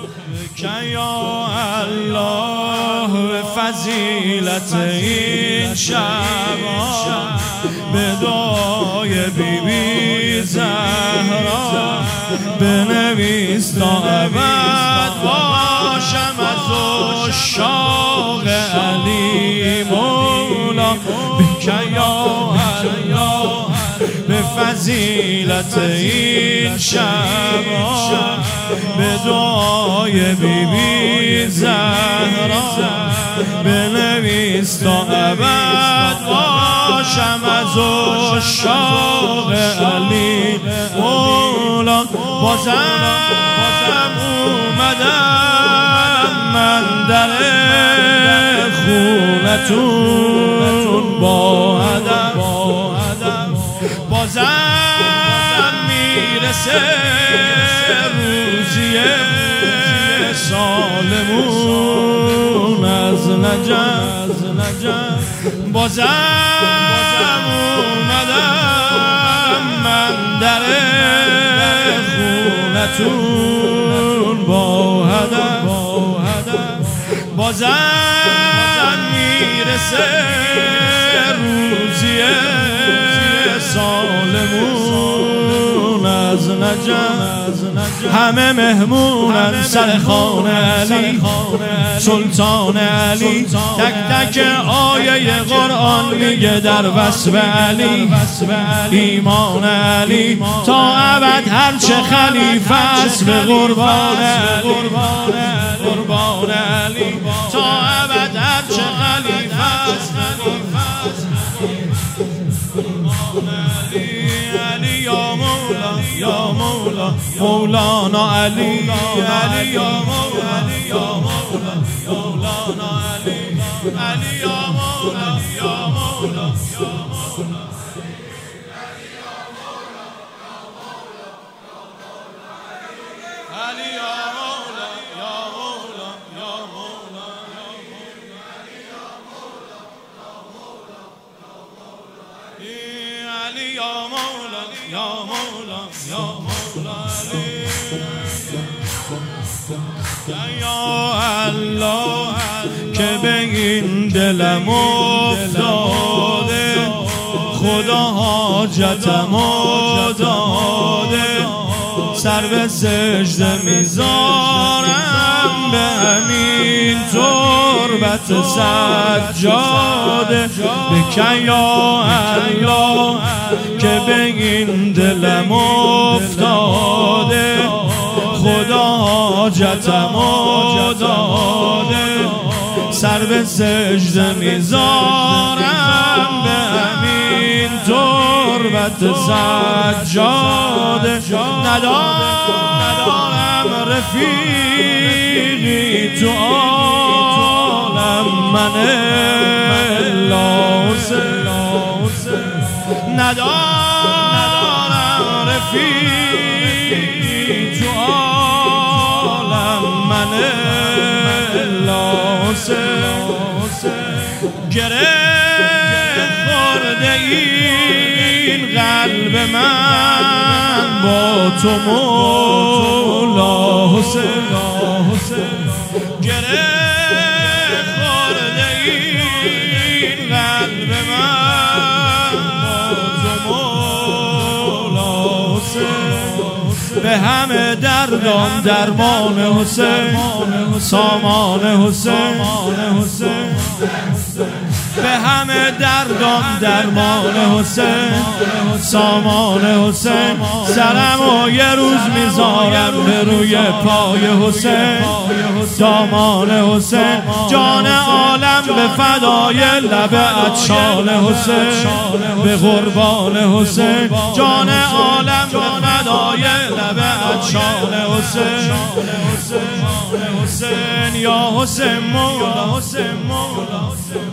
که یا الله به فضیلت این شب به دعای بی بی زهرا بنویس تا ابد باشم از عشاق علی مولا که یا الله به فضیلت این شب به دعای بی بی زهرا بنویس تا ابد باشم از عشاق علی مولا بازم اومدم من در خونتون با ادب بازم میرسه روزی سالمون از نجف بازم اومدم من در خونتون با هدف بازم میرسه روزی سالمون از نجف همه مهمونن سر خانه علی سلطان علی تک تک آیه قرآن میگه در وصف علی ایمان علی تا ابد هرچه خلیفه است به قربان علی تا ابد هرچه خلیفه است علی یا مولا یا مولا مولانا علی علی یا مولا یا مولا مولانا علی علی یا مولا یا مولا یا مولا علی یا مولا یا مولا یا مولا علی یا مولا یا مولا یا مولا یا الله که به این دلم افتاده خدا حاجتم داده سر به سجده میذارم به همین تربت سجاده بکن یا الله که به این دلم افتاده خدا حاجتم داده سر به سجده میذارم به همین تربت سجاده ندارم رفیقی تو عالم من الا حسین ندارم رفیقی تو عالم من الا حسین گره خورده این قلب من با تو مولا حسین گره خورده این قلب من با تو مولا حسین به همه دردم درمان حسین سامان حسین به همه دردم درمان حسین سامان حسین سرم و یه روز میذارم به روی پای حسین دامان حسین جان عالم به فدای لب عطشان حسین به قربان حسین جان عالم به فدای لب عطشان حسین یا حسین مولا